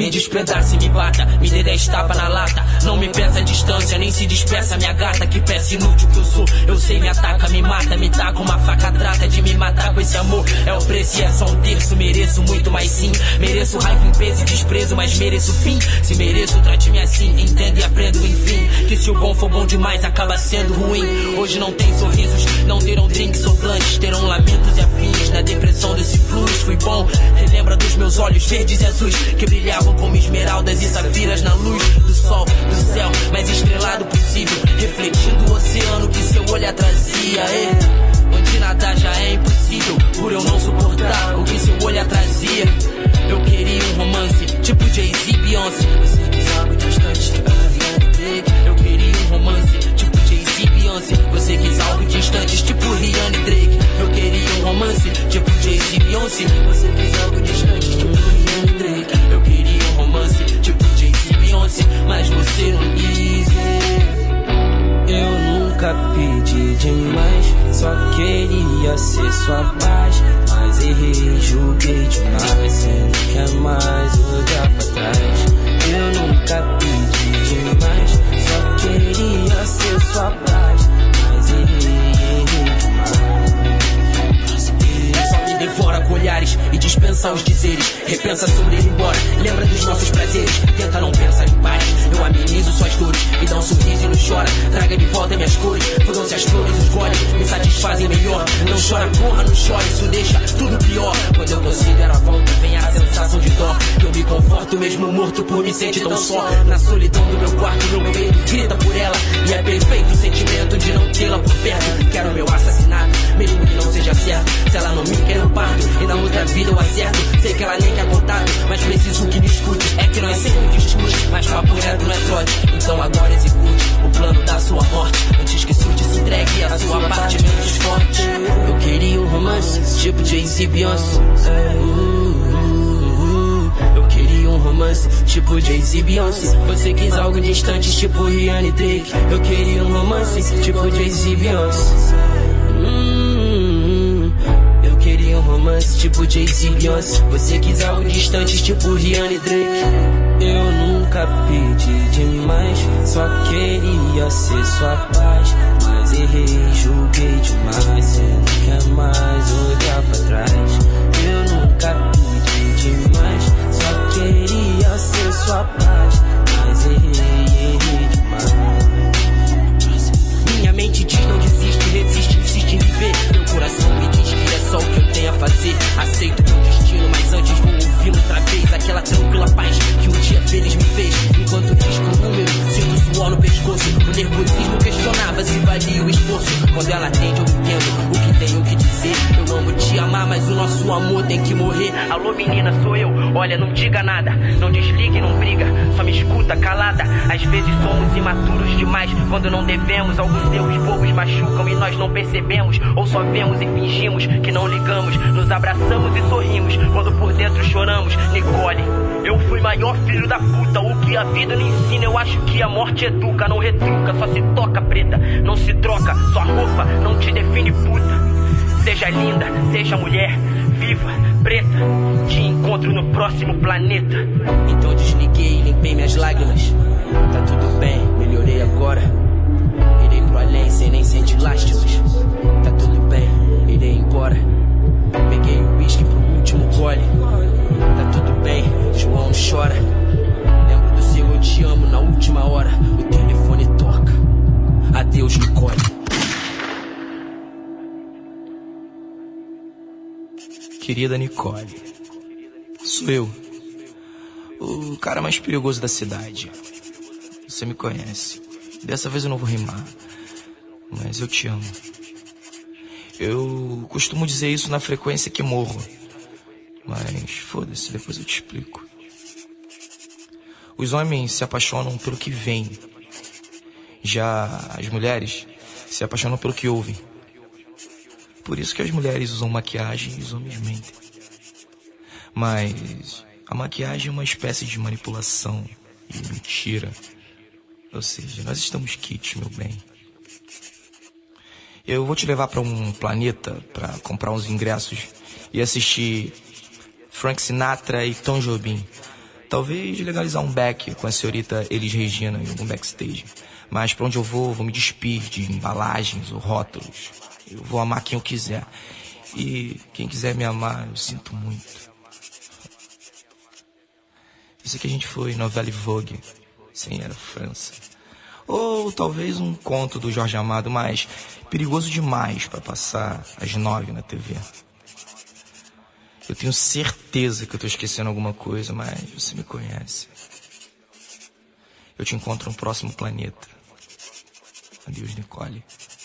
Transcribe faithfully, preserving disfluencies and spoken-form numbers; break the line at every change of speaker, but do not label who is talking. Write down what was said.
me despedace, me bata, me dê dez tapas na lata. Não me peça distância, nem se despeça, minha gata. Que peça inútil que eu sou, eu sei, me ataca, me mata, me taca uma faca, trata de me matar com esse amor. É o preço e é só um terço, mereço muito mais sim. Mereço raiva, em peso e desprezo, mas mereço fim. Se mereço, trate-me assim, entendo e aprendo, enfim. Que se o bom for bom demais, acaba sendo ruim. Hoje não tem sorrisos, não terão drinks ou planches, terão lamentos e afins. Na depressão desse fluxo, fui bom. Relembra dos meus olhos verdes e azuis, que brilhavam como esmeraldas e safiras na luz do sol, do céu mais estrelado possível, refletindo o oceano que seu olhar trazia. Ei, onde nadar já é impossível, por eu não suportar o que seu olhar trazia. Eu queria um romance, tipo Jay-Z e Beyoncé. Você quis algo distante, tipo Rihanna e Drake. Eu queria um romance, tipo Jay-Z e Beyoncé. Você quis algo distante, tipo Rihanna e Drake. Eu queria um romance, tipo Jay-Z e Beyoncé. Você quis algo distante, tipo Rihanna e Drake. Eu queria um romance, tipo Jay-Z e Beyoncé, mas você não quis. Eu nunca pedi demais, só queria ser sua paz. Mas errei, julguei demais, sendo que é mais olhar pra trás. Eu nunca pedi demais, só queria ser sua paz. Mas errei, errei demais. Só me devora com olhares e dispensa os dizeres. Repensa sobre ir embora, lembra dos nossos prazeres. Tenta não pensar em paz, eu amenizo suas dores. Me dá um sorriso e não chora, traga de volta minhas cores. Fudam-se as flores, os goles me satisfazem melhor. Não chora, porra, não chora, isso deixa tudo pior. Quando eu considero a volta, vem a sensação de dó. Eu me conforto mesmo morto por me sentir tão só. Na solidão do meu quarto, meu peito grita por ela. E é perfeito o sentimento de não tê-la por perto. Quero meu assassinato, mesmo que não seja certo. Se ela não me quer, eu parto, e na outra vida eu acerto. Sei que ela nem quer contato, mas preciso que me escute. É que nós sempre discute, mas papo reto não é trote. Então agora execute o plano da sua morte, antes que surte, se entregue a sua parte menos forte. Eu queria um romance, tipo Jay-Z e Beyoncé. Eu queria um romance, tipo Jay-Z e Beyoncé. Você quis algo distante, tipo Rihanna e Drake. Eu queria um romance, tipo Jay-Z e Beyoncé. Eu queria um romance, tipo Jay-Z e Beyoncé. Você quis algo distante, tipo Rihanna e Drake. Eu nunca pedi demais, só queria ser sua paz. Mas errei, julguei demais, sendo que é mais olhar pra trás. Eu nunca pedi demais, só queria ser sua paz. Mas errei, errei demais. Minha mente diz não desiste, resiste, insiste em viver. Meu coração me diz que é só o que eu tenho a fazer. Aceito meu destino, mas antes vou ouvir outra vez aquela tranquila paz que um dia feliz me fez. Enquanto diz com o número, sinto suor no pescoço. O nervosismo questionava se valia o esforço. Quando ela atende eu entendo o que tenho que dizer. Eu amo te amar, mas o nosso amor tem que morrer. Alô menina, sou eu, olha, não diga nada. Não desligue, não briga, só me escuta calada. Às vezes somos imaturos demais, quando não devemos. Alguns erros bobos machucam e nós não percebemos. Ou só vemos e fingimos que não ligamos. Nos abraçamos e sorrimos, quando por dentro choramos. Nicole, eu fui maior filho da puta. O que a vida não ensina, eu acho que a morte educa. Não retruca, só se toca preta, não se troca. Sua roupa não te define puta. Seja linda, seja mulher, viva, preta. Te encontro no próximo planeta. Então desliguei e limpei minhas lágrimas. Tá tudo bem, melhorei agora. Irei pro além sem nem sentir lástimas. Tá tudo bem, irei embora. Peguei o uísque pro último gole. Tá tudo bem, João não chora. Lembro do seu eu te amo na última hora. O telefone toca. Adeus, Nicole.
Querida Nicole, sou eu, o cara mais perigoso da cidade. Você me conhece. Dessa vez eu não vou rimar, mas eu te amo. Eu costumo dizer isso na frequência que morro, mas foda-se, depois eu te explico. Os homens se apaixonam pelo que veem, já as mulheres se apaixonam pelo que ouvem. Por isso que as mulheres usam maquiagem e os homens mentem. Mas a maquiagem é uma espécie de manipulação e mentira. Ou seja, nós estamos quites, meu bem. Eu vou te levar para um planeta para comprar uns ingressos e assistir Frank Sinatra e Tom Jobim Talvez legalizar um back com a senhorita Elis Regina em algum backstage. Mas pra onde eu vou, vou me despir de embalagens ou rótulos. Eu vou amar quem eu quiser. E quem quiser me amar, eu sinto muito. Isso que a gente foi novela e Vogue, sem era França. Ou talvez um conto do Jorge Amado, mas perigoso demais pra passar às nove na T V. Eu tenho certeza que eu tô esquecendo alguma coisa, mas você me conhece. Eu te encontro no próximo planeta. Adeus, Nicole.